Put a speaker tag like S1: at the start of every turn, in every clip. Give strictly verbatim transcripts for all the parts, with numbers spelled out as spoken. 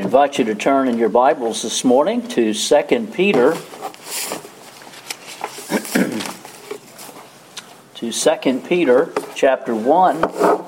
S1: invite you to turn in your Bibles this morning to Second Peter. to Second Peter chapter one.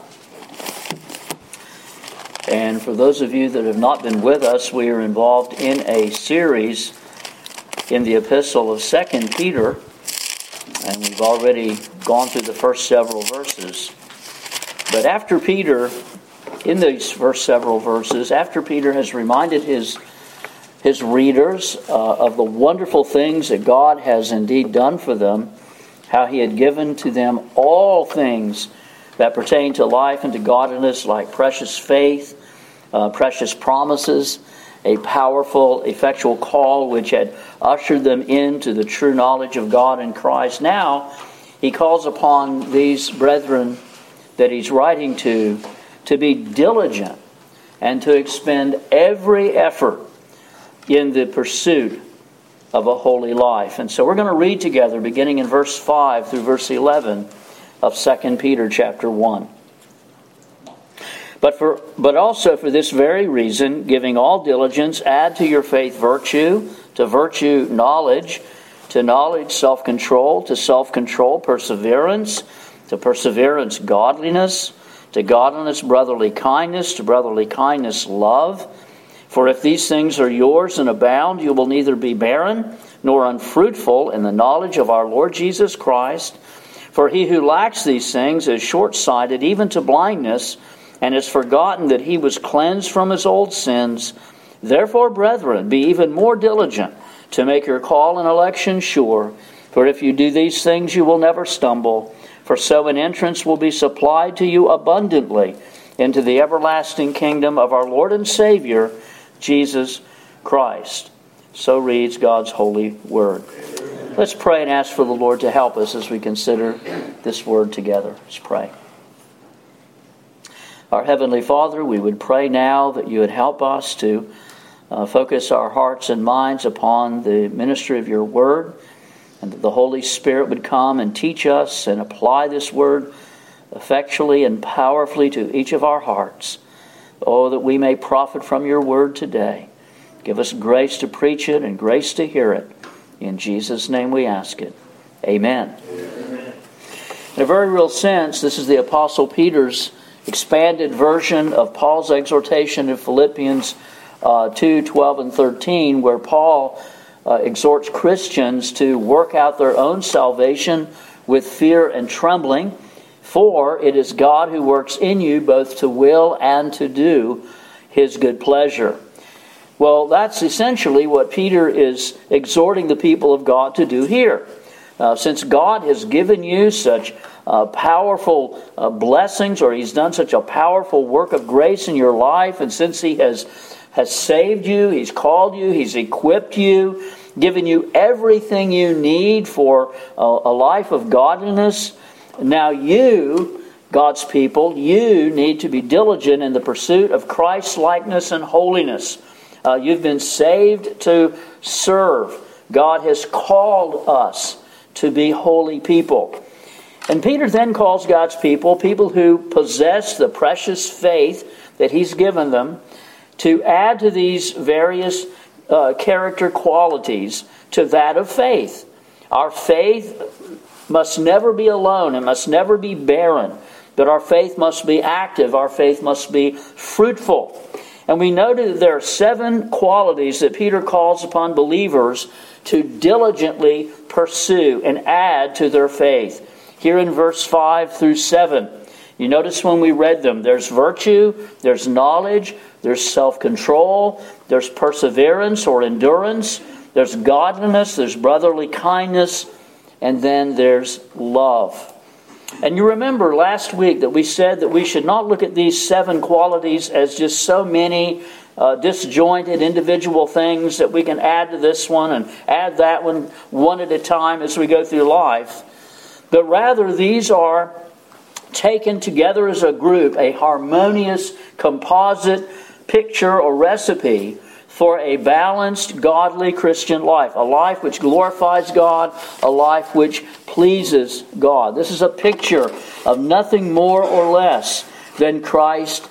S1: And for those of you that have not been with us, we are involved in a series in the epistle of Second Peter. And we've already gone through the first several verses. But after Peter, in these first several verses, after Peter has reminded his, his readers uh, of the wonderful things that God has indeed done for them, how He had given to them all things that pertain to life and to godliness, like precious faith, uh, precious promises, a powerful, effectual call which had ushered them into the true knowledge of God in Christ. Now, He calls upon these brethren that He's writing to to be diligent and to expend every effort in the pursuit of a holy life. And so we're going to read together, beginning in verse five through verse eleven of Second Peter chapter one. But for but also for this very reason, giving all diligence, add to your faith virtue, to virtue knowledge, to knowledge self-control, to self-control perseverance, to perseverance godliness, to godliness brotherly kindness, to brotherly kindness love. For if these things are yours and abound, you will neither be barren nor unfruitful in the knowledge of our Lord Jesus Christ. For he who lacks these things is short-sighted even to blindness, and has forgotten that he was cleansed from his old sins. Therefore, brethren, be even more diligent to make your call and election sure. For if you do these things, you will never stumble. For so an entrance will be supplied to you abundantly into the everlasting kingdom of our Lord and Savior, Jesus Christ. So reads God's holy word. Let's pray and ask for the Lord to help us as we consider this word together. Let's pray. Our Heavenly Father, we would pray now that you would help us to uh, focus our hearts and minds upon the ministry of your word, and that the Holy Spirit would come and teach us and apply this word effectually and powerfully to each of our hearts. Oh, that we may profit from your word today. Give us grace to preach it and grace to hear it. In Jesus' name we ask it. Amen. Amen. In a very real sense, this is the Apostle Peter's expanded version of Paul's exhortation in Philippians uh, two, twelve, and thirteen, where Paul Uh, exhorts Christians to work out their own salvation with fear and trembling, for it is God who works in you both to will and to do His good pleasure. Well, that's essentially what Peter is exhorting the people of God to do here. Uh, since God has given you such uh, powerful uh, blessings, or He's done such a powerful work of grace in your life, and since He has has saved you, He's called you, He's equipped you, given you everything you need for a, a life of godliness. Now you, God's people, you need to be diligent in the pursuit of Christ's likeness and holiness. Uh, you've been saved to serve. God has called us to be holy people. And Peter then calls God's people, people who possess the precious faith that He's given them, to add to these various uh, character qualities to that of faith. Our faith must never be alone. It must never be barren. But our faith must be active. Our faith must be fruitful. And we noted that there are seven qualities that Peter calls upon believers to diligently pursue and add to their faith. Here in verse five through seven. You notice when we read them, there's virtue, there's knowledge, there's self-control, there's perseverance or endurance, there's godliness, there's brotherly kindness, and then there's love. And you remember last week that we said that we should not look at these seven qualities as just so many uh, disjointed individual things that we can add to this one and add that one one at a time as we go through life. But rather, these are taken together as a group, a harmonious composite picture or recipe for a balanced, godly Christian life. A life which glorifies God, a life which pleases God. This is a picture of nothing more or less than Christ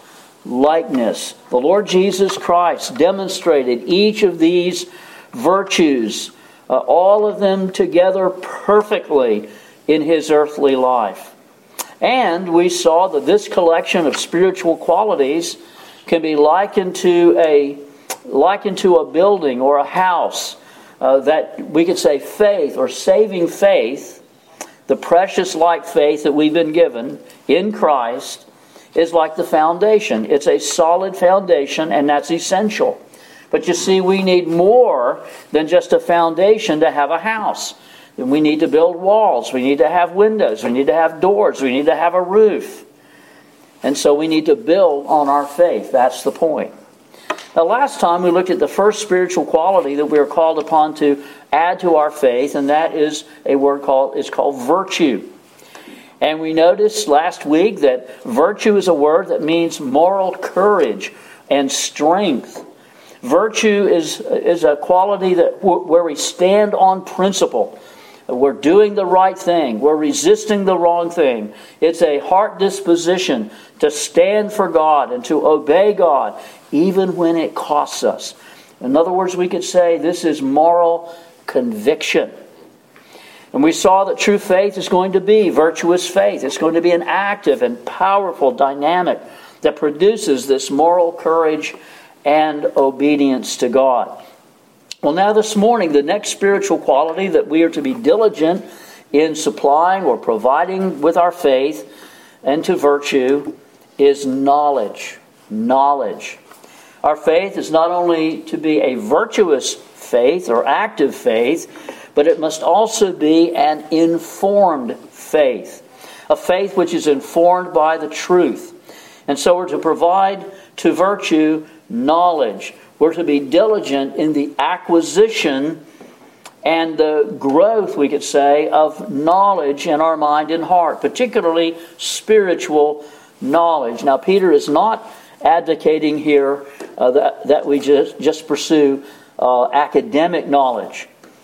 S1: likeness. The Lord Jesus Christ demonstrated each of these virtues, uh, all of them together perfectly in His earthly life. And we saw that this collection of spiritual qualities can be likened to a likened to a building or a house uh, that we could say faith or saving faith, the precious like faith that we've been given in Christ, is like the foundation. It's a solid foundation, and that's essential. But you see, we need more than just a foundation to have a house. We need to build walls. We need to have windows. We need to have doors. We need to have a roof. And so we need to build on our faith. That's the point. Now, last time we looked at the first spiritual quality that we are called upon to add to our faith, and that is a word called, it's called virtue. And we noticed last week that virtue is a word that means moral courage and strength. Virtue is, is a quality that where we stand on principle. We're doing the right thing. We're resisting the wrong thing. It's a heart disposition to stand for God and to obey God, even when it costs us. In other words, we could say this is moral conviction. And we saw that true faith is going to be virtuous faith. It's going to be an active and powerful dynamic that produces this moral courage and obedience to God. Well, now this morning, the next spiritual quality that we are to be diligent in supplying or providing with our faith and to virtue is knowledge. Knowledge. Our faith is not only to be a virtuous faith or active faith, but it must also be an informed faith. A faith which is informed by the truth. And so we're to provide to virtue knowledge. We're to be diligent in the acquisition and the growth, we could say, of knowledge in our mind and heart, particularly spiritual knowledge. Now, Peter is not advocating here uh, that, that we just, just pursue uh, academic knowledge,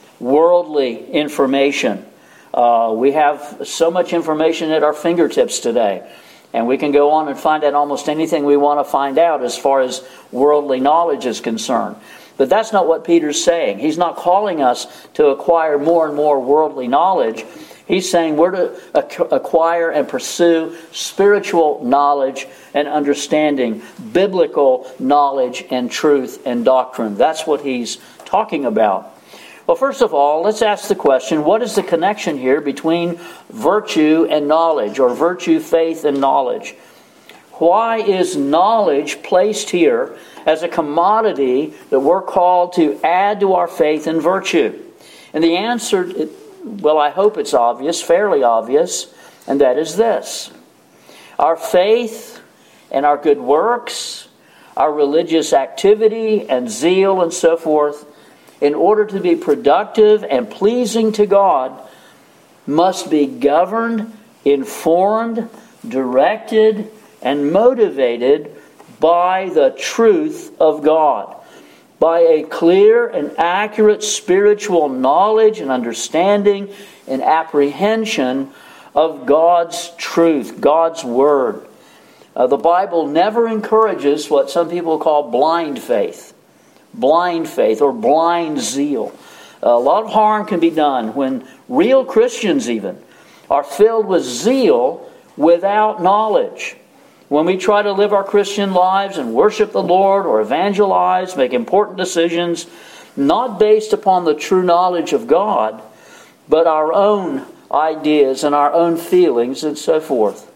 S1: worldly information. Uh, we have so much information at our fingertips today. And we can go on and find out almost anything we want to find out as far as worldly knowledge is concerned. But that's not what Peter's saying. He's not calling us to acquire more and more worldly knowledge. He's saying we're to acquire and pursue spiritual knowledge and understanding, biblical knowledge and truth and doctrine. That's what he's talking about. Well, first of all, let's ask the question, what is the connection here between virtue and knowledge, or virtue, faith, and knowledge? Why is knowledge placed here as a commodity that we're called to add to our faith and virtue? And the answer, well, I hope it's obvious, fairly obvious, and that is this. Our faith and our good works, our religious activity and zeal and so forth, in order to be productive and pleasing to God, must be governed, informed, directed, and motivated by the truth of God, by a clear and accurate spiritual knowledge and understanding and apprehension of God's truth, God's Word. Uh, the Bible never encourages what some people call blind faith. Blind faith or blind zeal. A lot of harm can be done when real Christians even are filled with zeal without knowledge. When we try to live our Christian lives and worship the Lord or evangelize, make important decisions, not based upon the true knowledge of God, but our own ideas and our own feelings and so forth.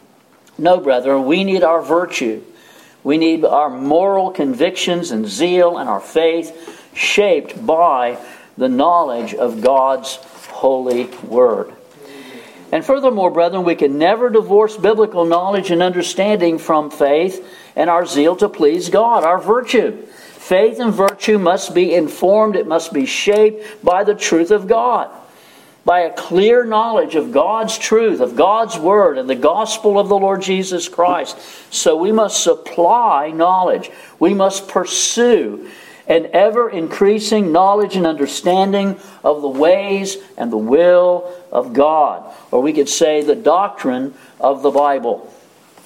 S1: No, brethren, we need our virtue. We need our moral convictions and zeal and our faith shaped by the knowledge of God's holy Word. And furthermore, brethren, we can never divorce biblical knowledge and understanding from faith and our zeal to please God, our virtue. Faith and virtue must be informed, it must be shaped by the truth of God, by a clear knowledge of God's truth, of God's Word, and the gospel of the Lord Jesus Christ. So we must supply knowledge. We must pursue an ever-increasing knowledge and understanding of the ways and the will of God. Or we could say the doctrine of the Bible.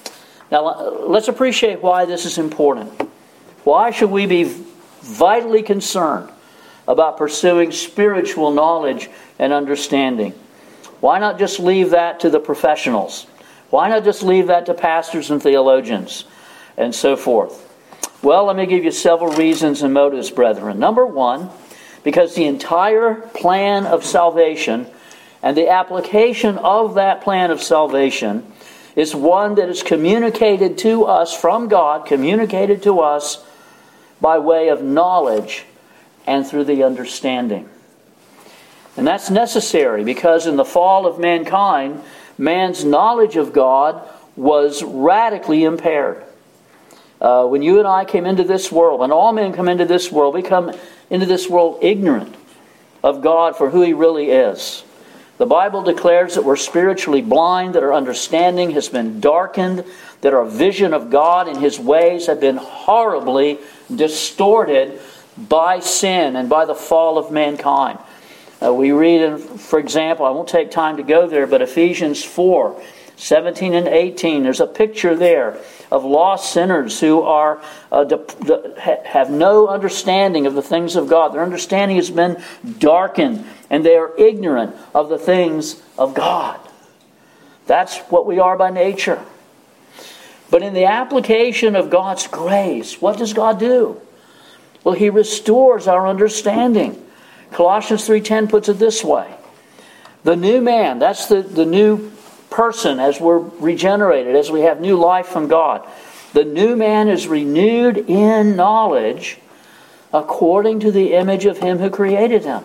S1: Now, let's appreciate why this is important. Why should we be vitally concerned about pursuing spiritual knowledge and understanding? Why not just leave that to the professionals? Why not just leave that to pastors and theologians and so forth? Well, let me give you several reasons and motives, brethren. Number one, because the entire plan of salvation and the application of that plan of salvation is one that is communicated to us from God, communicated to us by way of knowledge and through the understanding. And that's necessary because in the fall of mankind, man's knowledge of God was radically impaired. Uh, when you and I came into this world, when all men come into this world, we come into this world ignorant of God for who He really is. The Bible declares that we're spiritually blind, that our understanding has been darkened, that our vision of God and His ways have been horribly distorted by sin and by the fall of mankind. Uh, we read, in, for example, I won't take time to go there, but Ephesians four, seventeen and eighteen, there's a picture there of lost sinners who are uh, de- de- have no understanding of the things of God. Their understanding has been darkened, and they are ignorant of the things of God. That's what we are by nature. But in the application of God's grace, what does God do? Well, He restores our understanding. Colossians three ten puts it this way. The new man, that's the, the new person as we're regenerated, as we have new life from God. The new man is renewed in knowledge according to the image of Him who created him.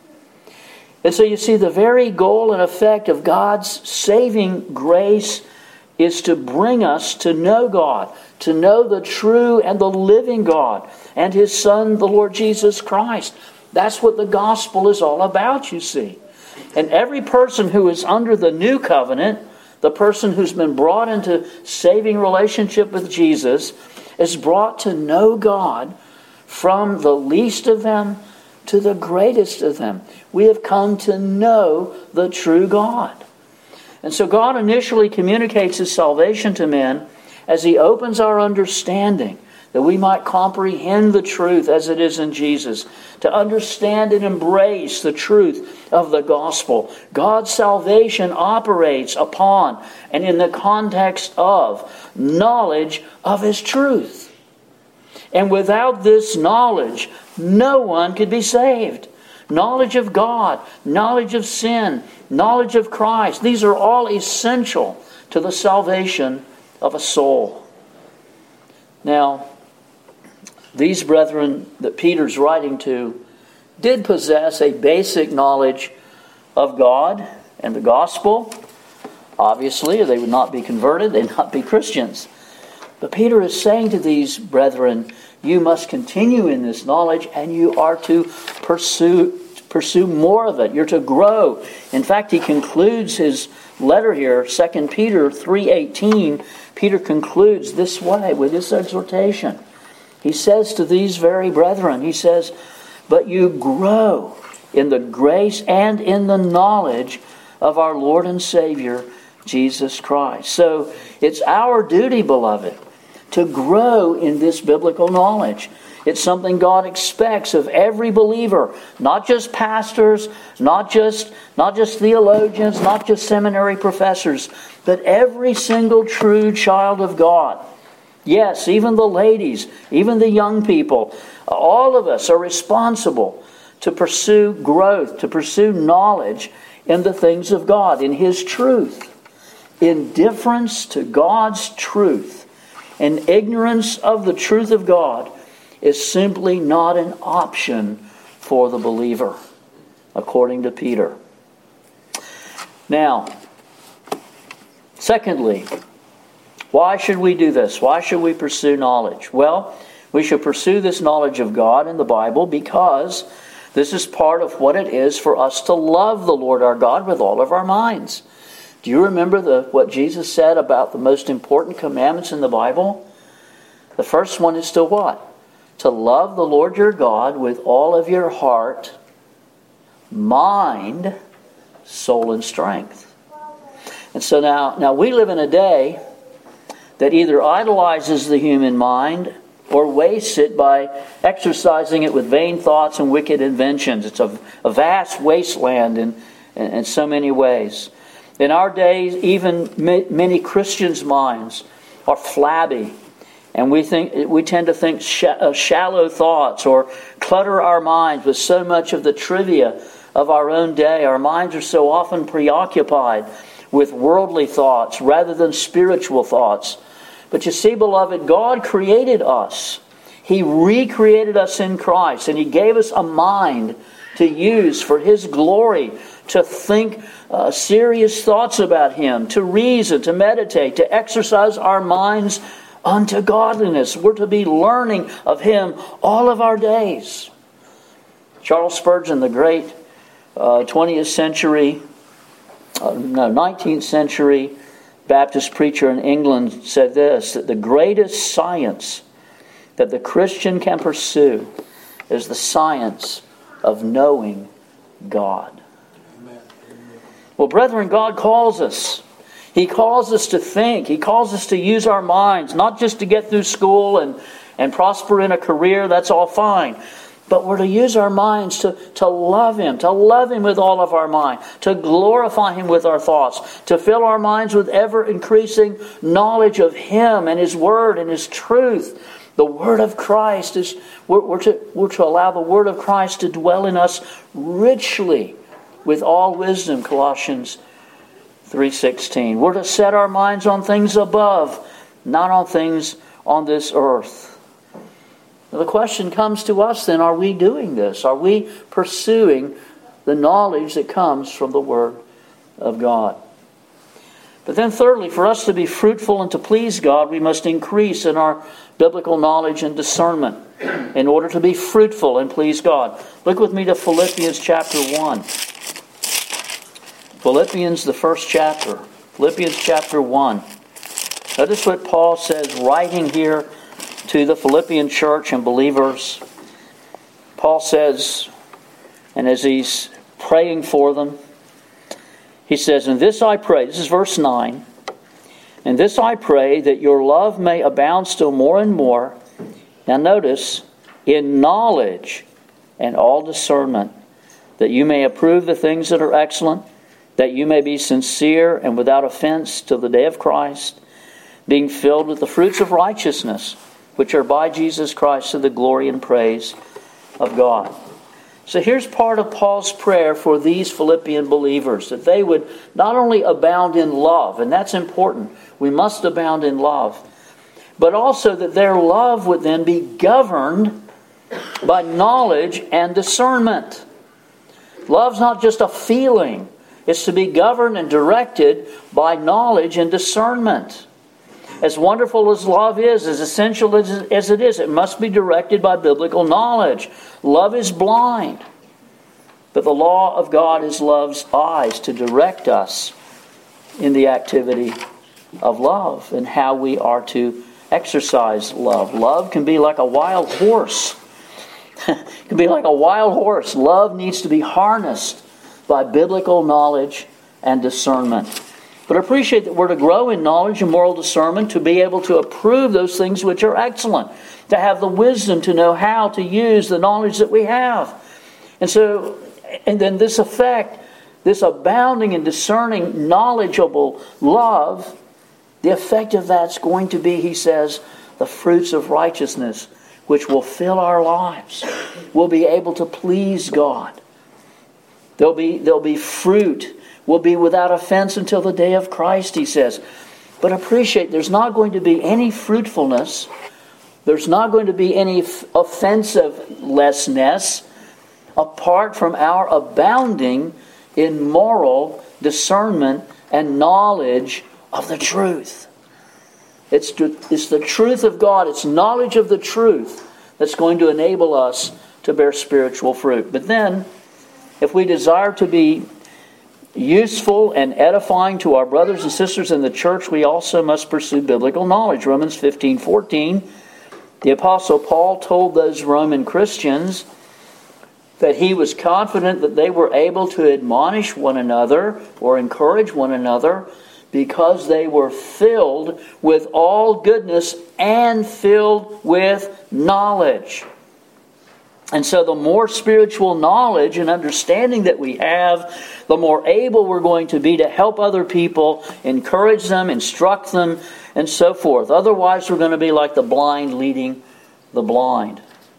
S1: And so you see, the very goal and effect of God's saving grace is to bring us to know God, to know the true and the living God and His Son, the Lord Jesus Christ. That's what the gospel is all about, you see. And every person who is under the new covenant, the person who's been brought into saving relationship with Jesus, is brought to know God from the least of them to the greatest of them. We have come to know the true God. And so God initially communicates His salvation to men as He opens our understanding, that we might comprehend the truth as it is in Jesus, to understand and embrace the truth of the gospel. God's salvation operates upon and in the context of knowledge of His truth. And without this knowledge, no one could be saved. Knowledge of God, knowledge of sin, knowledge of Christ, these are all essential to the salvation of a soul. Now, these brethren that Peter's writing to did possess a basic knowledge of God and the gospel. Obviously, they would not be converted, they'd not be Christians. But Peter is saying to these brethren, you must continue in this knowledge and you are to pursue, pursue more of it. You're to grow. In fact, he concludes his letter here, Second Peter three eighteen. Peter concludes this way with this exhortation. He says to these very brethren, he says, but you grow in the grace and in the knowledge of our Lord and Savior, Jesus Christ. So it's our duty, beloved, to grow in this biblical knowledge. It's something God expects of every believer, not just pastors, not just, not just theologians, not just seminary professors, but every single true child of God. Yes, even the ladies, even the young people, all of us are responsible to pursue growth, to pursue knowledge in the things of God, in His truth. Indifference to God's truth and ignorance of the truth of God is simply not an option for the believer, according to Peter. Now, secondly, why should we do this? Why should we pursue knowledge? Well, we should pursue this knowledge of God in the Bible because this is part of what it is for us to love the Lord our God with all of our minds. Do you remember the, what Jesus said about the most important commandments in the Bible? The first one is to what? To love the Lord your God with all of your heart, mind, soul, and strength. And so now, now we live in a day that either idolizes the human mind or wastes it by exercising it with vain thoughts and wicked inventions. It's a, a vast wasteland in, in, in so many ways. In our days, even many Christians' minds are flabby, and we think we tend to think sh- uh, shallow thoughts or clutter our minds with so much of the trivia of our own day. Our minds are so often preoccupied with worldly thoughts rather than spiritual thoughts. But you see, beloved, God created us. He recreated us in Christ, and He gave us a mind to use for His glory, to think uh, serious thoughts about Him, to reason, to meditate, to exercise our minds unto godliness. We're to be learning of Him all of our days. Charles Spurgeon, the great uh, twentieth century, uh, no, nineteenth century Baptist preacher in England, said this, that the greatest science that the Christian can pursue is the science of knowing God. Amen. Well, brethren, God calls us. He calls us to think. He calls us to use our minds, not just to get through school and, and prosper in a career. That's all fine. But we're to use our minds to, to love Him, to love Him with all of our mind, to glorify Him with our thoughts, to fill our minds with ever-increasing knowledge of Him and His Word and His truth. The Word of Christ is, we're, we're, to, we're to allow the Word of Christ to dwell in us richly with all wisdom, Colossians three sixteen. We're to set our minds on things above, not on things on this earth. The question comes to us then, are we doing this? Are we pursuing the knowledge that comes from the Word of God? But then thirdly, for us to be fruitful and to please God, we must increase in our biblical knowledge and discernment in order to be fruitful and please God. Look with me to Philippians chapter one. Philippians, the first chapter. Philippians chapter one. Notice what Paul says, writing here to the Philippian church and believers. Paul says, and as he's praying for them, he says, "And this I pray," this is verse nine, "and this I pray, that your love may abound still more and more." Now notice, "in knowledge and all discernment, that you may approve the things that are excellent, that you may be sincere and without offense till the day of Christ, being filled with the fruits of righteousness, which are by Jesus Christ to the glory and praise of God." So here's part of Paul's prayer for these Philippian believers, that they would not only abound in love, and that's important, we must abound in love, but also that their love would then be governed by knowledge and discernment. Love's not just a feeling, it's to be governed and directed by knowledge and discernment. As wonderful as love is, as essential as, as it is, it must be directed by biblical knowledge. Love is blind, but the law of God is love's eyes to direct us in the activity of love and how we are to exercise love. Love can be like a wild horse. It can be like a wild horse. Love needs to be harnessed by biblical knowledge and discernment. But appreciate that we're to grow in knowledge and moral discernment to be able to approve those things which are excellent, to have the wisdom to know how to use the knowledge that we have. And so, and then this effect, this abounding and discerning, knowledgeable love, the effect of that's going to be, he says, the fruits of righteousness, which will fill our lives. We'll be able to please God. There'll be, there'll be fruit. We'll be without offense until the day of Christ, he says. But appreciate, there's not going to be any fruitfulness. There's not going to be any offensivelessness apart from our abounding in moral discernment and knowledge of the truth. It's, it's the truth of God. It's knowledge of the truth that's going to enable us to bear spiritual fruit. But then, if we desire to be useful and edifying to our brothers and sisters in the church, we also must pursue biblical knowledge. Romans fifteen fourteen, the Apostle Paul told those Roman Christians that he was confident that they were able to admonish one another or encourage one another because they were filled with all goodness and filled with knowledge. And so the more spiritual knowledge and understanding that we have, the more able we're going to be to help other people, encourage them, instruct them, and so forth. Otherwise, we're going to be like the blind leading the blind.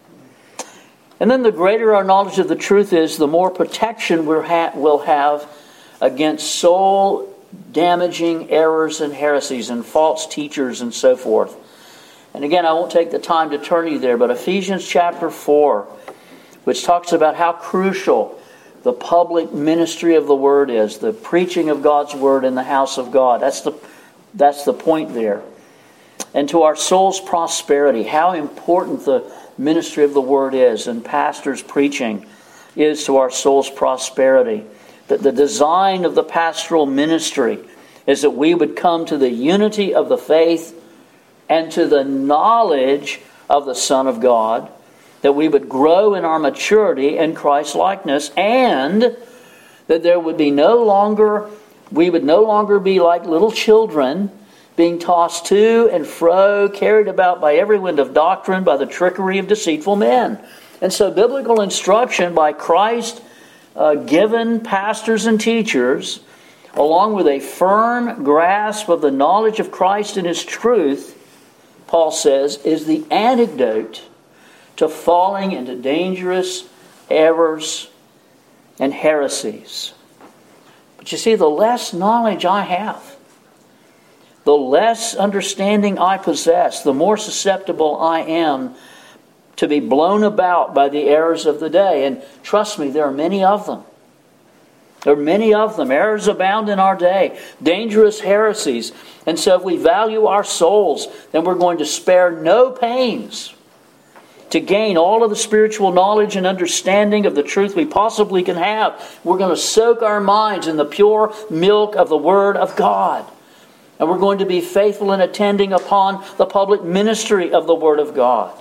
S1: And then the greater our knowledge of the truth is, the more protection we're ha- we'll have against soul-damaging errors and heresies and false teachers and so forth. And again, I won't take the time to turn you there, but Ephesians chapter four, which talks about how crucial the public ministry of the Word is, the preaching of God's Word in the house of God. That's the, that's the point there. And to our soul's prosperity, how important the ministry of the Word is, and pastors' preaching is to our soul's prosperity. That the design of the pastoral ministry is that we would come to the unity of the faith and to the knowledge of the Son of God, that we would grow in our maturity and Christ-likeness, and that there would be no longer, we would no longer be like little children being tossed to and fro, carried about by every wind of doctrine, by the trickery of deceitful men. And so biblical instruction by Christ uh, given pastors and teachers, along with a firm grasp of the knowledge of Christ and His truth, Paul says, is the antidote to falling into dangerous errors and heresies. But you see, the less knowledge I have, the less understanding I possess, the more susceptible I am to be blown about by the errors of the day. And trust me, there are many of them. There are many of them. Errors abound in our day. Dangerous heresies. And so if we value our souls, then we're going to spare no pains to gain all of the spiritual knowledge and understanding of the truth we possibly can have. We're going to soak our minds in the pure milk of the Word of God. And we're going to be faithful in attending upon the public ministry of the Word of God.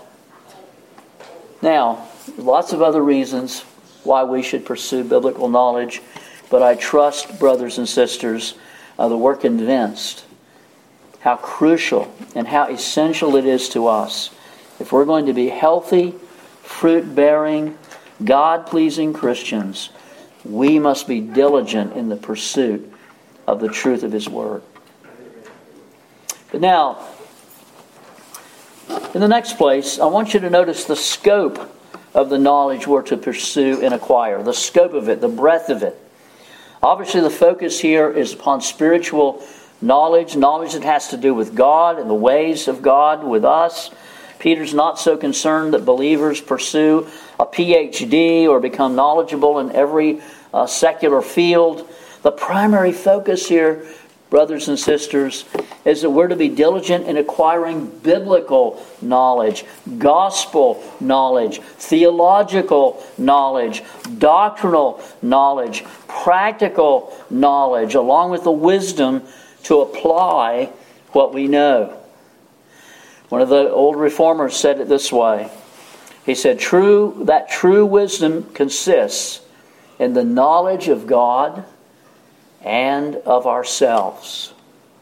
S1: Now, lots of other reasons why we should pursue biblical knowledge. But I trust, brothers and sisters, uh, that we're convinced how crucial and how essential it is to us. If we're going to be healthy, fruit-bearing, God-pleasing Christians, we must be diligent in the pursuit of the truth of His Word. But now, in the next place, I want you to notice the scope of the knowledge we're to pursue and acquire. The scope of it, the breadth of it. Obviously, the focus here is upon spiritual knowledge, knowledge that has to do with God and the ways of God with us. Peter's not so concerned that believers pursue a P H D or become knowledgeable in every uh, secular field. The primary focus here, brothers and sisters, is that we're to be diligent in acquiring biblical knowledge, gospel knowledge, theological knowledge, doctrinal knowledge, practical knowledge, along with the wisdom to apply what we know. One of the old reformers said it this way. He said, "True, that true wisdom consists in the knowledge of God and of ourselves."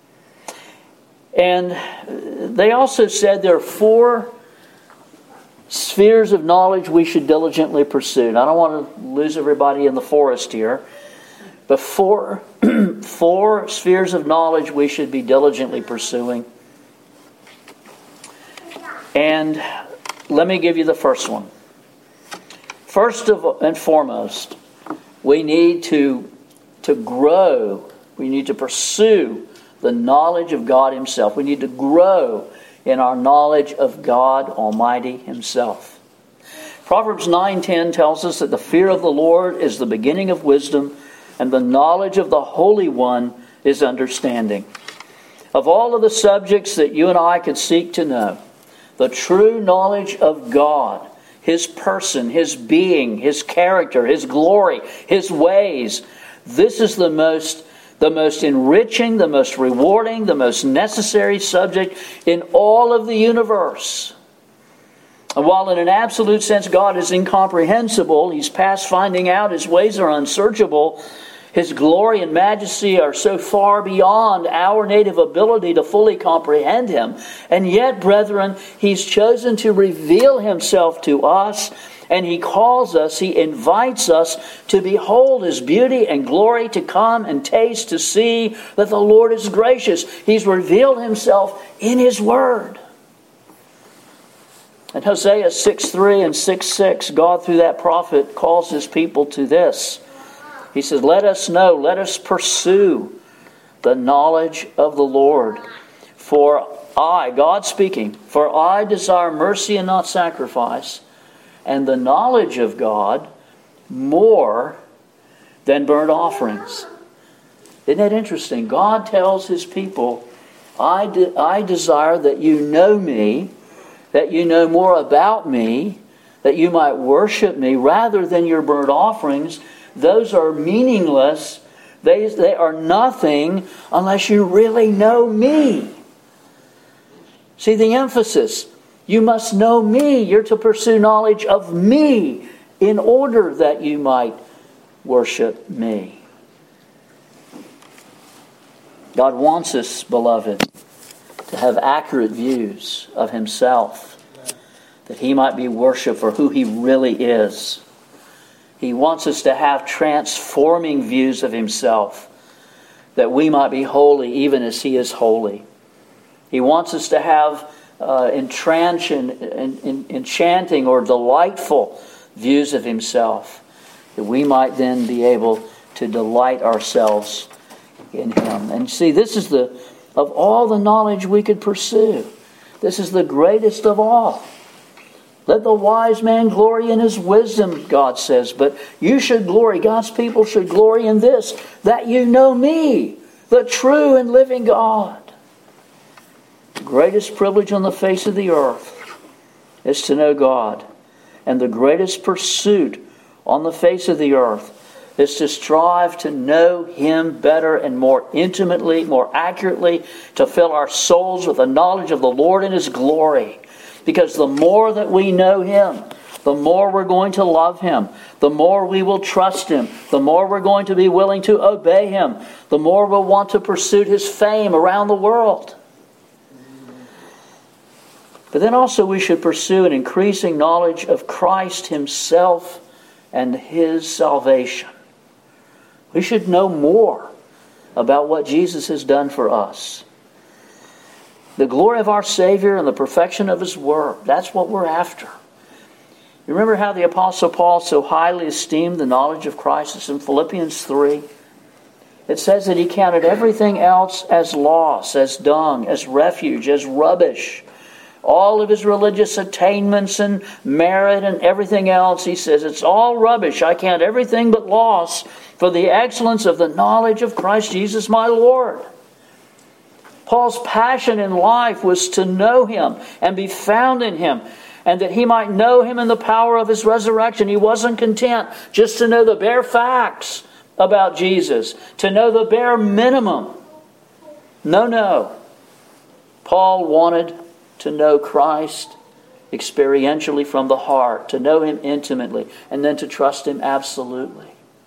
S1: And they also said there are four spheres of knowledge we should diligently pursue. And I don't want to lose everybody in the forest here, but four, four spheres of knowledge we should be diligently pursuing. And let me give you the first one. First of and foremost, we need to, to grow. We need to pursue the knowledge of God Himself. We need to grow in our knowledge of God Almighty Himself. Proverbs nine ten tells us that the fear of the Lord is the beginning of wisdom, and the knowledge of the Holy One is understanding. Of all of the subjects that you and I could seek to know, the true knowledge of God, His person, His being, His character, His glory, His ways, this is the most The most enriching, the most rewarding, the most necessary subject in all of the universe. And while in an absolute sense God is incomprehensible, He's past finding out, His ways are unsearchable, His glory and majesty are so far beyond our native ability to fully comprehend Him. And yet, brethren, He's chosen to reveal Himself to us, and He calls us, He invites us to behold His beauty and glory, to come and taste, to see that the Lord is gracious. He's revealed Himself in His Word. In Hosea six three and six six, God through that prophet calls His people to this. He says, let us know, let us pursue the knowledge of the Lord. For I, God speaking, for I desire mercy and not sacrifice, and the knowledge of God more than burnt offerings. Isn't that interesting? God tells His people, I, de- I desire that you know me, that you know more about me, that you might worship me rather than your burnt offerings. Those are meaningless. They, they are nothing unless you really know me. See the emphasis. You must know me. You're to pursue knowledge of me in order that you might worship me. God wants us, beloved, to have accurate views of Himself, that He might be worshipped for who He really is. He wants us to have transforming views of Himself, that we might be holy even as He is holy. He wants us to have uh, entranching, enchanting or delightful views of Himself, that we might then be able to delight ourselves in Him. And see, this is the, of all the knowledge we could pursue, this is the greatest of all. Let the wise man glory in his wisdom, God says. But you should glory, God's people should glory in this, that you know me, the true and living God. The greatest privilege on the face of the earth is to know God. And the greatest pursuit on the face of the earth is to strive to know Him better and more intimately, more accurately, to fill our souls with the knowledge of the Lord and His glory. Because the more that we know Him, the more we're going to love Him, the more we will trust Him, the more we're going to be willing to obey Him, the more we'll want to pursue His fame around the world. But then also we should pursue an increasing knowledge of Christ Himself and His salvation. We should know more about what Jesus has done for us. The glory of our Savior and the perfection of His Word. That's what we're after. You remember how the Apostle Paul so highly esteemed the knowledge of Christ? It's in Philippians three. It says that he counted everything else as loss, as dung, as refuge, as rubbish. All of his religious attainments and merit and everything else, he says, it's all rubbish. I count everything but loss for the excellence of the knowledge of Christ Jesus my Lord. Paul's passion in life was to know Him and be found in Him, and that he might know Him in the power of His resurrection. He wasn't content just to know the bare facts about Jesus, to know the bare minimum. No, no. Paul wanted to know Christ experientially from the heart, to know Him intimately, and then to trust Him absolutely.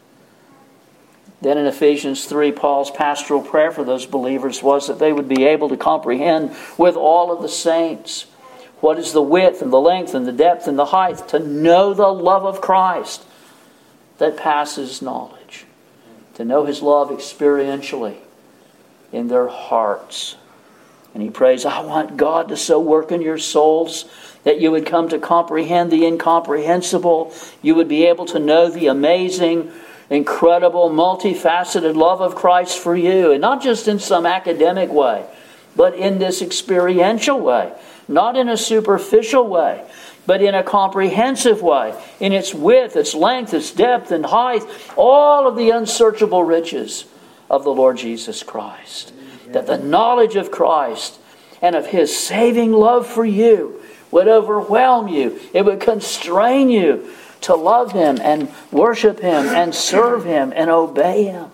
S1: Then in Ephesians three, Paul's pastoral prayer for those believers was that they would be able to comprehend with all of the saints what is the width and the length and the depth and the height, to know the love of Christ that passes knowledge, to know His love experientially in their hearts. And he prays, I want God to so work in your souls that you would come to comprehend the incomprehensible. You would be able to know the amazing, incredible, multifaceted love of Christ for you. And not just in some academic way, but in this experiential way. Not in a superficial way, but in a comprehensive way. In its width, its length, its depth and height. All of the unsearchable riches of the Lord Jesus Christ. That the knowledge of Christ and of His saving love for you would overwhelm you. It would constrain you to love Him and worship Him and serve Him and obey Him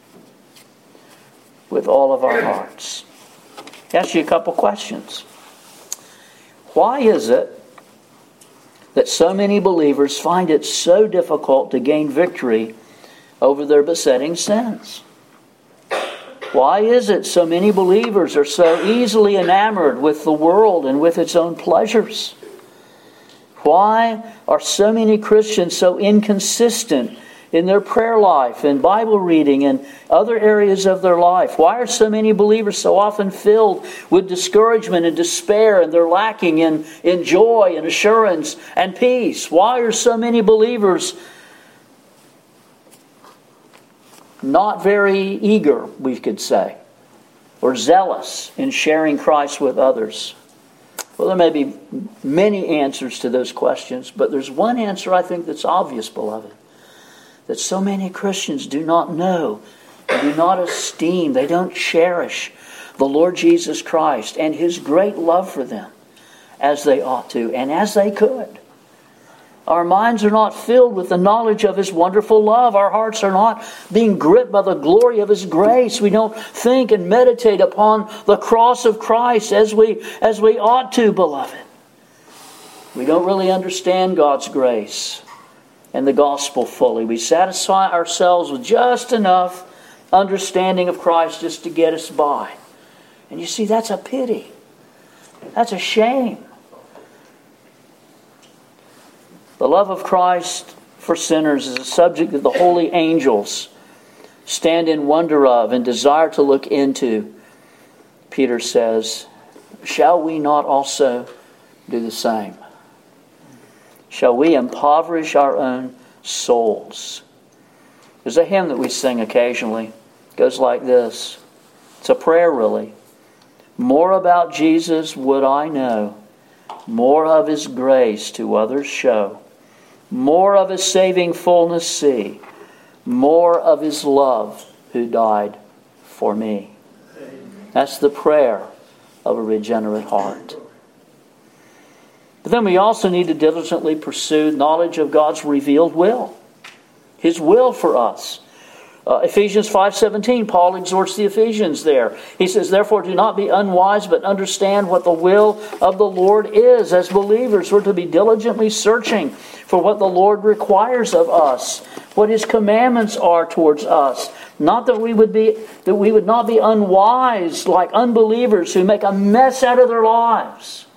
S1: with all of our hearts. I'll ask you a couple questions. Why is it that so many believers find it so difficult to gain victory over their besetting sins? Why is it so many believers are so easily enamored with the world and with its own pleasures? Why are so many Christians so inconsistent in their prayer life and Bible reading and other areas of their life? Why are so many believers so often filled with discouragement and despair, and they're lacking in, in joy and assurance and peace? Why are so many believers not very eager, we could say, or zealous in sharing Christ with others? Well, there may be many answers to those questions, but there's one answer I think that's obvious, beloved, that so many Christians do not know, and do not esteem, they don't cherish the Lord Jesus Christ and His great love for them as they ought to and as they could. Our minds are not filled with the knowledge of His wonderful love. Our hearts are not being gripped by the glory of His grace. We don't think and meditate upon the cross of Christ as we, as we ought to, beloved. We don't really understand God's grace and the gospel fully. We satisfy ourselves with just enough understanding of Christ just to get us by. And you see, that's a pity. That's a shame. The love of Christ for sinners is a subject that the holy angels stand in wonder of and desire to look into. Peter says, shall we not also do the same? Shall we impoverish our own souls? There's a hymn that we sing occasionally. It goes like this. It's a prayer, really. More about Jesus would I know, more of His grace to others show, more of His saving fullness see, more of His love who died for me. That's the prayer of a regenerate heart. But then we also need to diligently pursue knowledge of God's revealed will. His will for us. Uh, Ephesians five seventeen, Paul exhorts the Ephesians there. He says, therefore do not be unwise, but understand what the will of the Lord is. As believers, we're to be diligently searching for what the Lord requires of us, what His commandments are towards us. Not that we would be that we would not be unwise like unbelievers who make a mess out of their lives.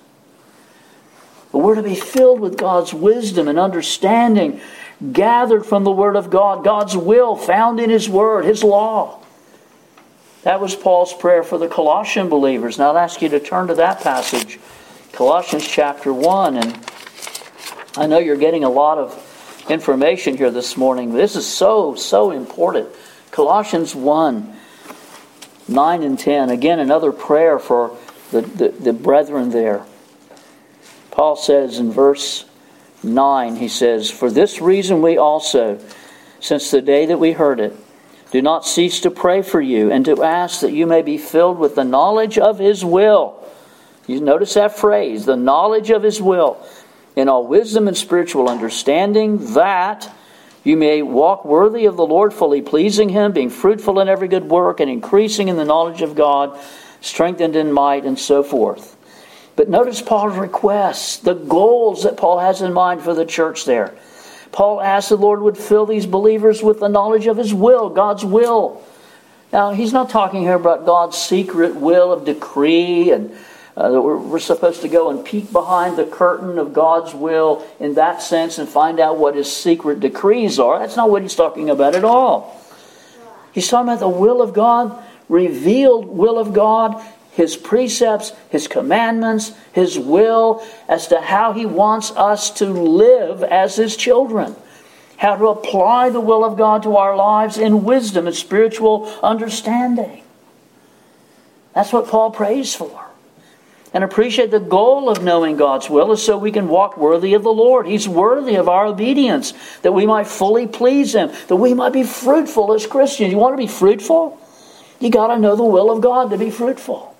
S1: But we're to be filled with God's wisdom and understanding, gathered from the Word of God, God's will found in His Word, His law. That was Paul's prayer for the Colossian believers. Now I'll ask you to turn to that passage, Colossians chapter one. And I know you're getting a lot of information here this morning. This is so, so important. Colossians one, nine and ten. Again, another prayer for the, the, the brethren there. Paul says in verse nine, he says, for this reason we also, since the day that we heard it, do not cease to pray for you and to ask that you may be filled with the knowledge of His will. You notice that phrase, the knowledge of His will, in all wisdom and spiritual understanding, that you may walk worthy of the Lord, fully pleasing Him, being fruitful in every good work and increasing in the knowledge of God, strengthened in might, and so forth. But notice Paul's requests, the goals that Paul has in mind for the church there. Paul asks the Lord would fill these believers with the knowledge of His will, God's will. Now, he's not talking here about God's secret will of decree and uh, that we're, we're supposed to go and peek behind the curtain of God's will in that sense and find out what His secret decrees are. That's not what he's talking about at all. He's talking about the will of God, revealed will of God, His precepts, His commandments, His will as to how He wants us to live as His children. How to apply the will of God to our lives in wisdom and spiritual understanding. That's what Paul prays for. And appreciate the goal of knowing God's will is so we can walk worthy of the Lord. He's worthy of our obedience, that we might fully please Him, that we might be fruitful as Christians. You want to be fruitful? You got to know the will of God to be fruitful.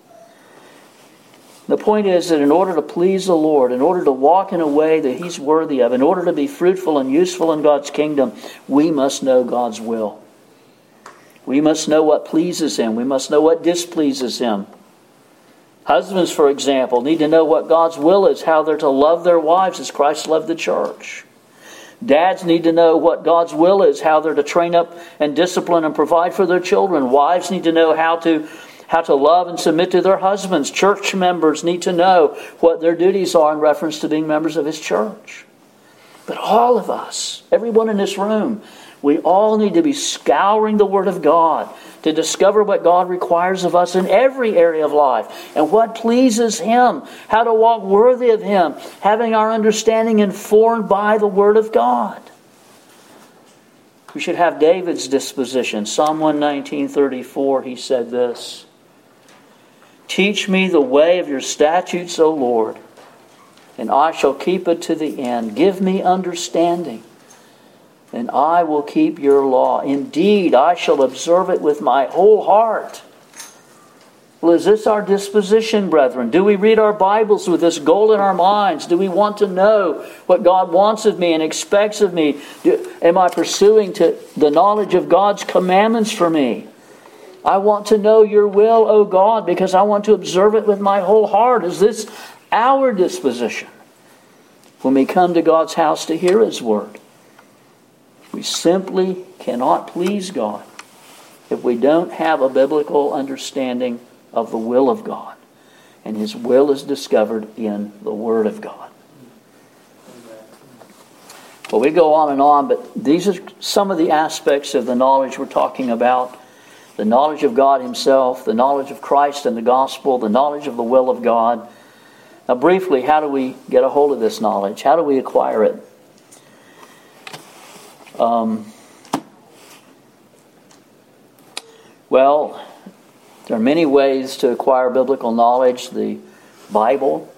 S1: The point is that in order to please the Lord, in order to walk in a way that He's worthy of, in order to be fruitful and useful in God's kingdom, we must know God's will. We must know what pleases Him. We must know what displeases Him. Husbands, for example, need to know what God's will is, how they're to love their wives as Christ loved the church. Dads need to know what God's will is, how they're to train up and discipline and provide for their children. Wives need to know how to how to love and submit to their husbands. Church members need to know what their duties are in reference to being members of His church. But all of us, everyone in this room, we all need to be scouring the Word of God to discover what God requires of us in every area of life and what pleases Him, how to walk worthy of Him, having our understanding informed by the Word of God. We should have David's disposition. Psalm one nineteen thirty-four, he said this, "Teach me the way of your statutes, O Lord, and I shall keep it to the end. Give me understanding, and I will keep your law. Indeed, I shall observe it with my whole heart." Well, is this our disposition, brethren? Do we read our Bibles with this goal in our minds? Do we want to know what God wants of me and expects of me? Do, am I pursuing to the knowledge of God's commandments for me? I want to know your will, O God, because I want to observe it with my whole heart. Is this our disposition when we come to God's house to hear His Word? We simply cannot please God if we don't have a biblical understanding of the will of God. And His will is discovered in the Word of God. Well, we go on and on, but these are some of the aspects of the knowledge we're talking about. The knowledge of God Himself, the knowledge of Christ and the gospel, the knowledge of the will of God. Now, briefly, how do we get a hold of this knowledge? How do we acquire it? Um, well, there are many ways to acquire biblical knowledge. The Bible,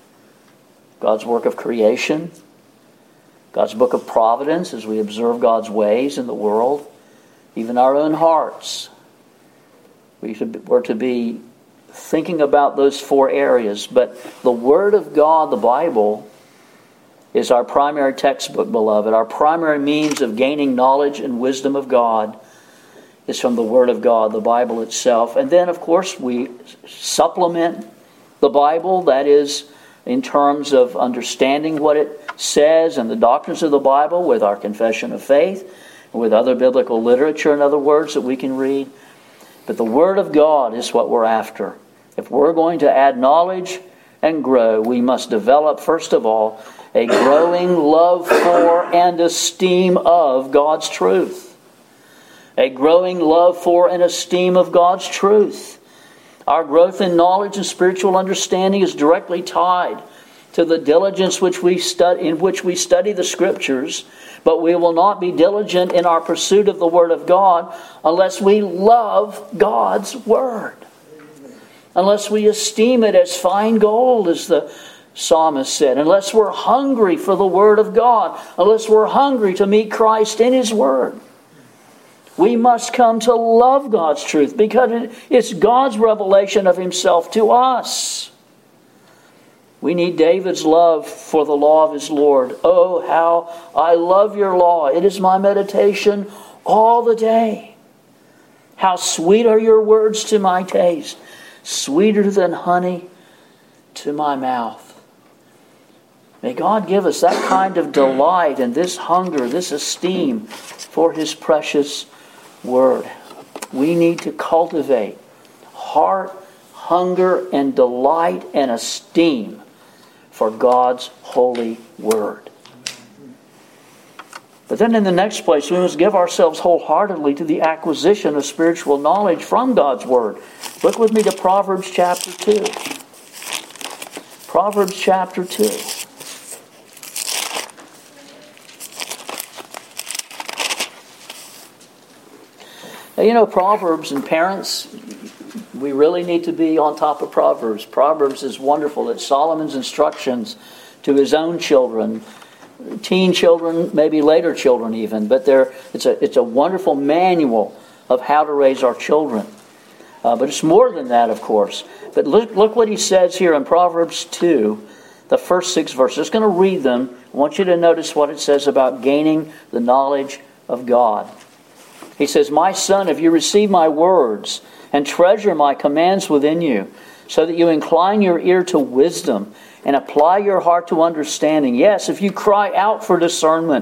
S1: God's work of creation, God's book of providence as we observe God's ways in the world, even our own hearts. We were to be thinking about those four areas. But the Word of God, the Bible, is our primary textbook, beloved. Our primary means of gaining knowledge and wisdom of God is from the Word of God, the Bible itself. And then, of course, we supplement the Bible, that is, in terms of understanding what it says and the doctrines of the Bible, with our confession of faith, and with other biblical literature, in other words, that we can read. But the Word of God is what we're after. If we're going to add knowledge and grow, we must develop, first of all, a growing love for and esteem of God's truth. A growing love for and esteem of God's truth. Our growth in knowledge and spiritual understanding is directly tied to the diligence which we study, in which we study the Scriptures, but we will not be diligent in our pursuit of the Word of God unless we love God's Word. Unless we esteem it as fine gold, as the psalmist said. Unless we're hungry for the Word of God. Unless we're hungry to meet Christ in His Word. We must come to love God's truth because it's God's revelation of Himself to us. We need David's love for the law of his Lord. Oh, how I love your law. It is my meditation all the day. How sweet are your words to my taste. Sweeter than honey to my mouth. May God give us that kind of delight and this hunger, this esteem for His precious Word. We need to cultivate heart, hunger, and delight and esteem for God's holy Word. But then in the next place, we must give ourselves wholeheartedly to the acquisition of spiritual knowledge from God's Word. Look with me to Proverbs chapter two. Proverbs chapter two. Now, you know, Proverbs, and parents, we really need to be on top of Proverbs. Proverbs is wonderful. It's Solomon's instructions to his own children, teen children, maybe later children even. But they're, it's a it's a wonderful manual of how to raise our children. Uh, but it's more than that, of course. But look, look what he says here in Proverbs two, the first six verses. I'm just going to read them. I want you to notice what it says about gaining the knowledge of God. He says, "My son, if you receive my words and treasure my commands within you, so that you incline your ear to wisdom and apply your heart to understanding. Yes, if you cry out for discernment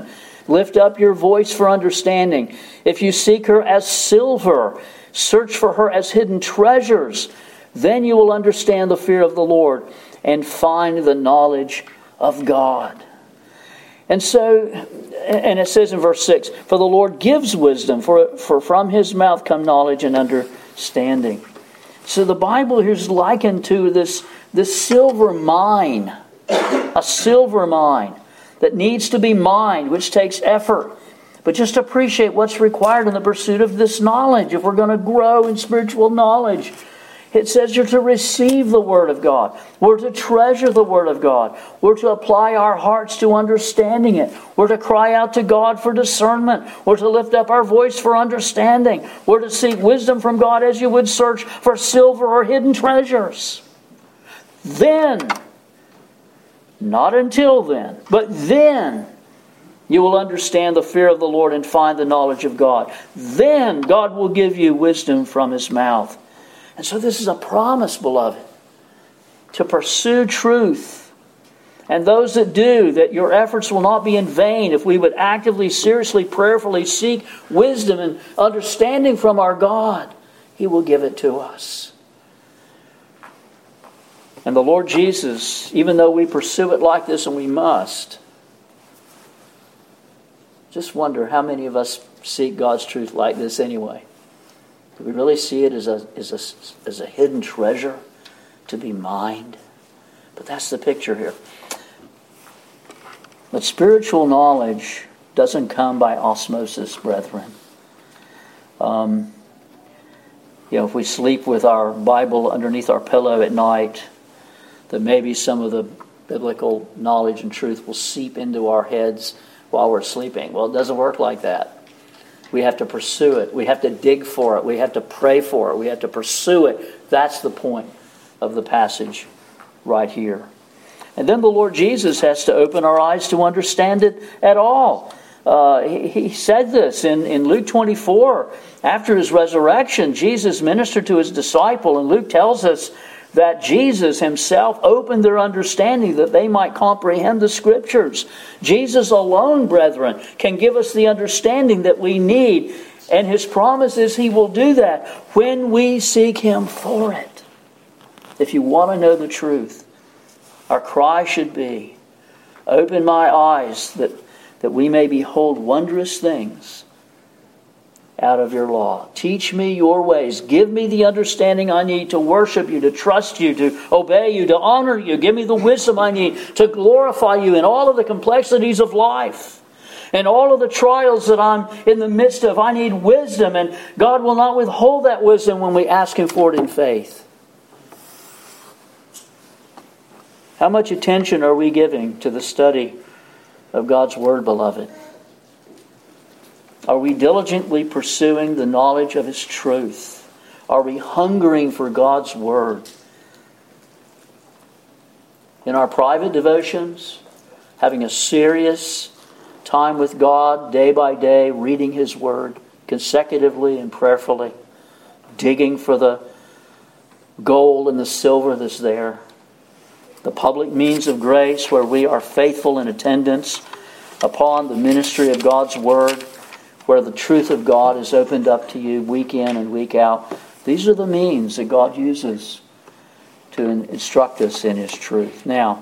S1: Lift up your voice for understanding. If you seek her as silver, search for her as hidden treasures, then you will understand the fear of the Lord and find the knowledge of God. And so, and it says in verse six, for the Lord gives wisdom, for, for from his mouth come knowledge and understanding. So the Bible here is likened to this, this silver mine, a silver mine that needs to be mined, which takes effort. But just appreciate what's required in the pursuit of this knowledge. If we're going to grow in spiritual knowledge, it says you're to receive the Word of God. We're to treasure the Word of God. We're to apply our hearts to understanding it. We're to cry out to God for discernment. We're to lift up our voice for understanding. We're to seek wisdom from God as you would search for silver or hidden treasures. Then, not until then, but then you will understand the fear of the Lord and find the knowledge of God. Then God will give you wisdom from his mouth. And so this is a promise, beloved, to pursue truth. And those that do, that your efforts will not be in vain if we would actively, seriously, prayerfully seek wisdom and understanding from our God. He will give it to us. And the Lord Jesus, even though we pursue it like this, and we must, just wonder how many of us seek God's truth like this anyway. Do we really see it as a, as a, as a hidden treasure to be mined? But that's the picture here. But spiritual knowledge doesn't come by osmosis, brethren. Um, you know, if we sleep with our Bible underneath our pillow at night, then maybe some of the biblical knowledge and truth will seep into our heads while we're sleeping. Well, it doesn't work like that. We have to pursue it. We have to dig for it. We have to pray for it. We have to pursue it. That's the point of the passage right here. And then the Lord Jesus has to open our eyes to understand it at all. Uh, he, he said this in, in Luke twenty-four. After his resurrection, Jesus ministered to his disciple, and Luke tells us that Jesus himself opened their understanding that they might comprehend the Scriptures. Jesus alone, brethren, can give us the understanding that we need. And his promise is he will do that when we seek him for it. If you want to know the truth, our cry should be, open my eyes that, that we may behold wondrous things out of your law. Teach me your ways. Give me the understanding I need to worship you, to trust you, to obey you, to honor you. Give me the wisdom I need to glorify you in all of the complexities of life. And all of the trials that I'm in the midst of, I need wisdom. And God will not withhold that wisdom when we ask him for it in faith. How much attention are we giving to the study of God's Word, beloved? Are we diligently pursuing the knowledge of his truth? Are we hungering for God's Word? In our private devotions, having a serious time with God day by day, reading his Word consecutively and prayerfully, digging for the gold and the silver that's there. The public means of grace where we are faithful in attendance upon the ministry of God's Word, where the truth of God is opened up to you week in and week out. These are the means that God uses to instruct us in his truth. Now,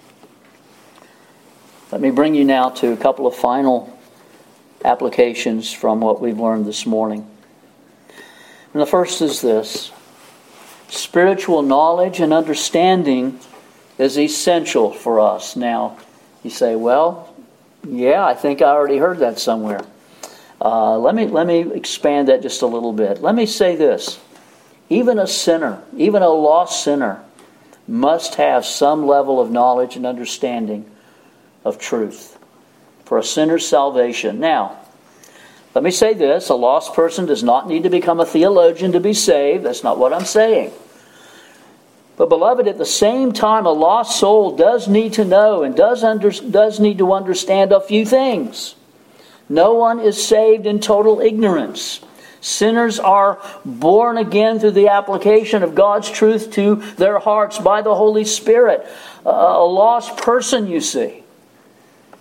S1: let me bring you now to a couple of final applications from what we've learned this morning. And the first is this: spiritual knowledge and understanding is essential for us. Now, you say, well, yeah, I think I already heard that somewhere. Uh, let me let me expand that just a little bit. Let me say this. Even a sinner, even a lost sinner, must have some level of knowledge and understanding of truth for a sinner's salvation. Now, let me say this. A lost person does not need to become a theologian to be saved. That's not what I'm saying. But beloved, at the same time, a lost soul does need to know and does, under, does need to understand a few things. No one is saved in total ignorance. Sinners are born again through the application of God's truth to their hearts by the Holy Spirit. A lost person, you see,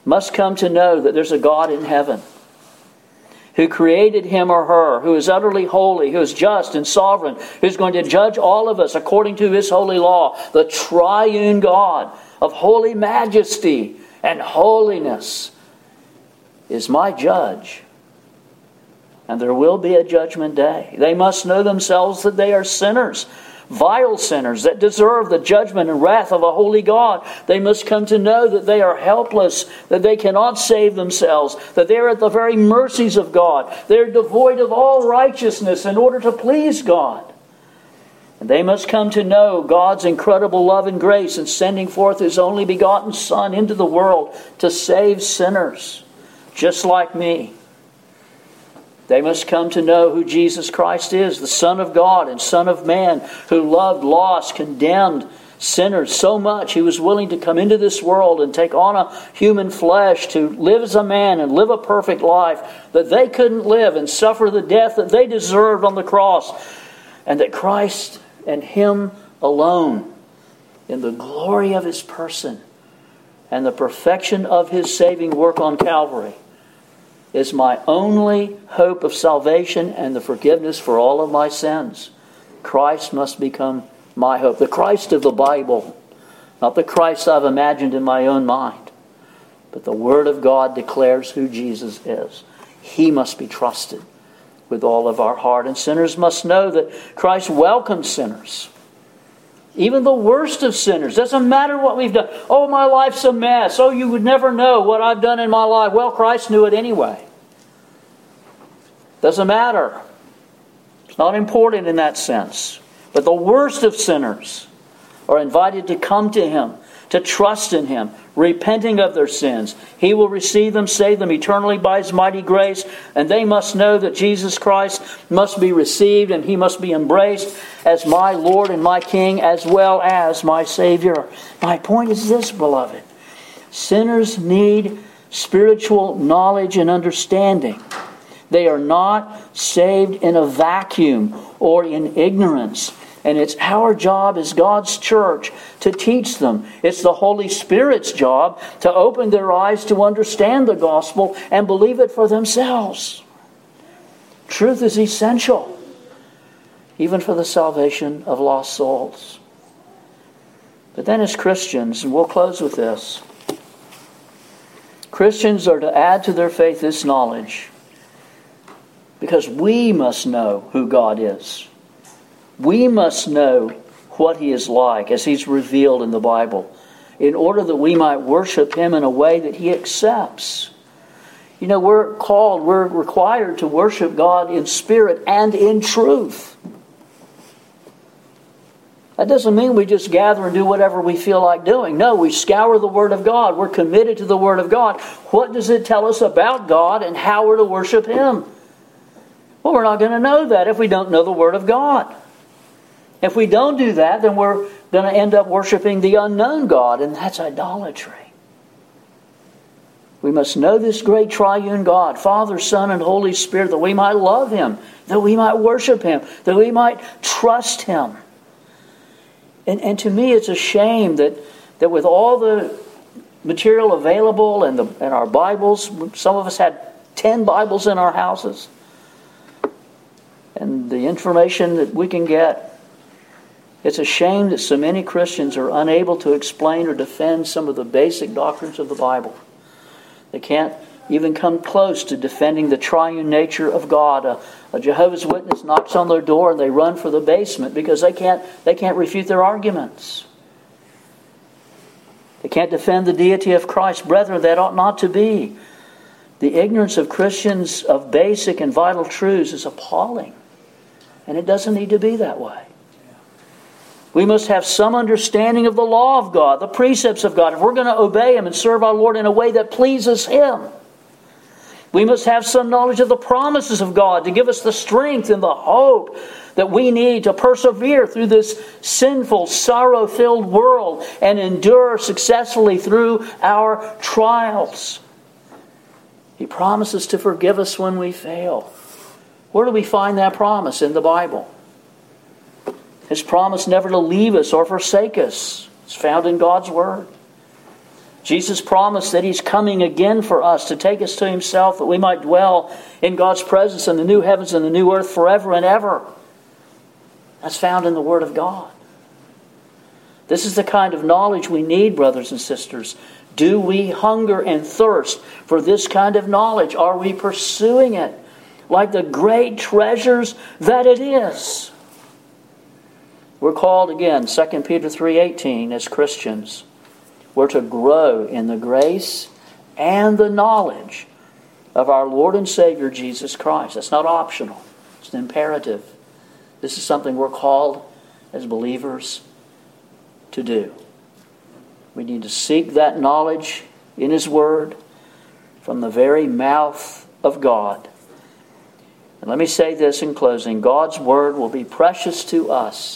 S1: must come to know that there's a God in heaven who created him or her, who is utterly holy, who is just and sovereign, who's going to judge all of us according to his holy law. The triune God of holy majesty and holiness is my judge. And there will be a judgment day. They must know themselves that they are sinners, vile sinners that deserve the judgment and wrath of a holy God. They must come to know that they are helpless, that they cannot save themselves, that they are at the very mercies of God. They are devoid of all righteousness in order to please God. And they must come to know God's incredible love and grace in sending forth his only begotten Son into the world to save sinners, just like me. They must come to know who Jesus Christ is, the Son of God and Son of Man, who loved lost, condemned sinners so much he was willing to come into this world and take on a human flesh to live as a man and live a perfect life that they couldn't live and suffer the death that they deserved on the cross. And that Christ and him alone, in the glory of his person and the perfection of his saving work on Calvary, is my only hope of salvation and the forgiveness for all of my sins. Christ must become my hope. The Christ of the Bible, not the Christ I've imagined in my own mind, but the Word of God declares who Jesus is. He must be trusted with all of our heart. And sinners must know that Christ welcomes sinners. Even the worst of sinners. Doesn't matter what we've done. Oh, my life's a mess. Oh, you would never know what I've done in my life. Well, Christ knew it anyway. Doesn't matter. It's not important in that sense. But the worst of sinners are invited to come to him, to trust in him, repenting of their sins. He will receive them, save them eternally by his mighty grace, and they must know that Jesus Christ must be received and he must be embraced as my Lord and my King, as well as my Savior. My point is this, beloved. Sinners need spiritual knowledge and understanding. They are not saved in a vacuum or in ignorance. And it's our job as God's church to teach them. It's the Holy Spirit's job to open their eyes to understand the gospel and believe it for themselves. Truth is essential, even for the salvation of lost souls. But then as Christians, and we'll close with this, Christians are to add to their faith this knowledge, because we must know who God is. We must know what he is like as he's revealed in the Bible, in order that we might worship him in a way that he accepts. You know, we're called, we're required to worship God in spirit and in truth. That doesn't mean we just gather and do whatever we feel like doing. No, we scour the Word of God. We're committed to the Word of God. What does it tell us about God and how we're to worship him? Well, we're not going to know that if we don't know the Word of God. If we don't do that, then we're going to end up worshiping the unknown God, and that's idolatry. We must know this great triune God, Father, Son, and Holy Spirit, that we might love him, that we might worship him, that we might trust him. And, and to me, it's a shame that, that with all the material available and, the, and our Bibles, some of us had ten Bibles in our houses, and the information that we can get, it's a shame that so many Christians are unable to explain or defend some of the basic doctrines of the Bible. They can't even come close to defending the triune nature of God. A, a Jehovah's Witness knocks on their door and they run for the basement because they can't, they can't refute their arguments. They can't defend the deity of Christ. Brethren, that ought not to be. The ignorance of Christians of basic and vital truths is appalling. And it doesn't need to be that way. We must have some understanding of the law of God, the precepts of God, if we're going to obey him and serve our Lord in a way that pleases him. We must have some knowledge of the promises of God to give us the strength and the hope that we need to persevere through this sinful, sorrow-filled world and endure successfully through our trials. He promises to forgive us when we fail. Where do we find that promise? In the Bible. His promise never to leave us or forsake us. It's found in God's Word. Jesus promised that He's coming again for us to take us to Himself, that we might dwell in God's presence in the new heavens and the new earth forever and ever. That's found in the Word of God. This is the kind of knowledge we need, brothers and sisters. Do we hunger and thirst for this kind of knowledge? Are we pursuing it like the great treasures that it is? We're called again, Second Peter three eighteen, as Christians. We're to grow in the grace and the knowledge of our Lord and Savior Jesus Christ. That's not optional. It's an imperative. This is something we're called as believers to do. We need to seek that knowledge in His Word from the very mouth of God. And let me say this in closing. God's Word will be precious to us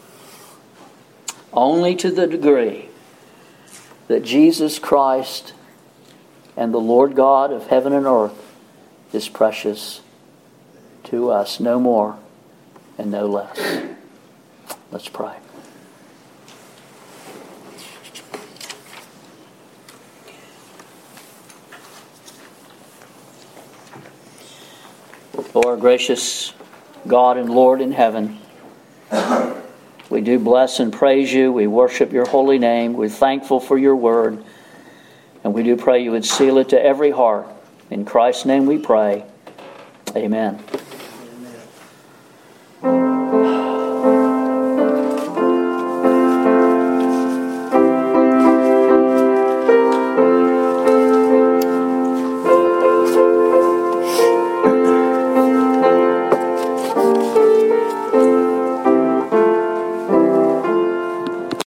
S1: only to the degree that Jesus Christ and the Lord God of heaven and earth is precious to us, no more and no less. Let's pray. O our gracious God and Lord in heaven, we do bless and praise You. We worship Your holy name. We're thankful for Your word. And we do pray You would seal it to every heart. In Christ's name we pray. Amen.